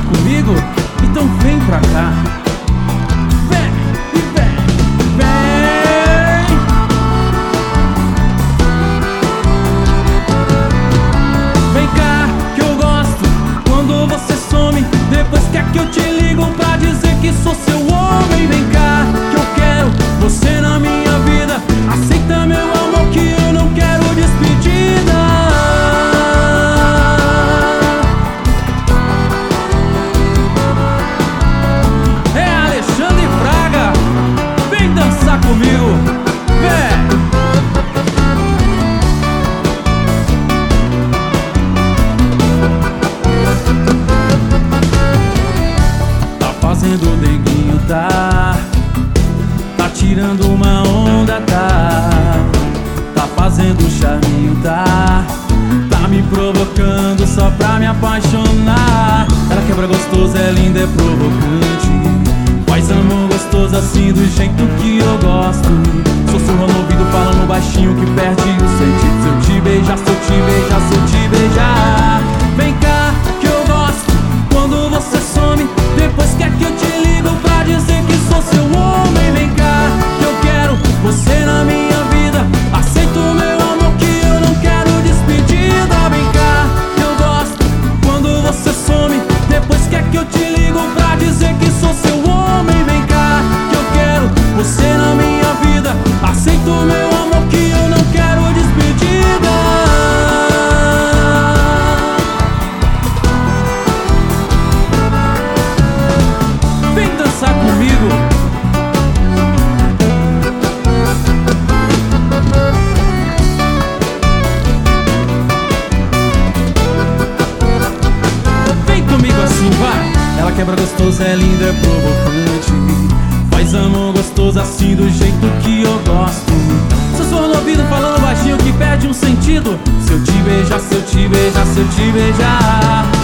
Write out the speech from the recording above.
comigo? Então vem pra cá. Vem, vem, vem. Vem cá que eu gosto quando você some. Depois quer que eu te ligo pra dizer que sou seu homem. Vem cá que eu quero você na minha vida. Aceita meu amor que eu não quero despedida. Comigo, vem! Tá fazendo denguinho, tá tirando uma onda, tá fazendo charminho, tá me provocando só pra me apaixonar. Ela quebra gostoso, é linda, é provocante. Faz amor gostoso assim do jeito que eu gosto. Sussurra no ouvido falando baixinho que perde o sentido. Se eu te beijar, se eu te beijar, se eu te beijar. Vem cá que eu gosto quando você some. Depois quer que eu te ligo pra dizer que sou seu homem. Vem cá que eu quero você na minha vida. Aceita o meu amor que eu não quero despedida. Vem cá que eu gosto quando você some. Depois quer que eu te ligo pra dizer que sou seu homem. Vem cá que eu quero você na minha vida. Aceita o meu amor que eu não quero despedida. Vem dançar comigo. Vem comigo assim, vai. Ela quebra gostoso, é linda, é provocante. Faz amor gostoso assim do jeito que eu gosto. Sussurra no ouvido falando baixinho que perde um sentido. Se eu te beijar, se eu te beijar, se eu te beijar.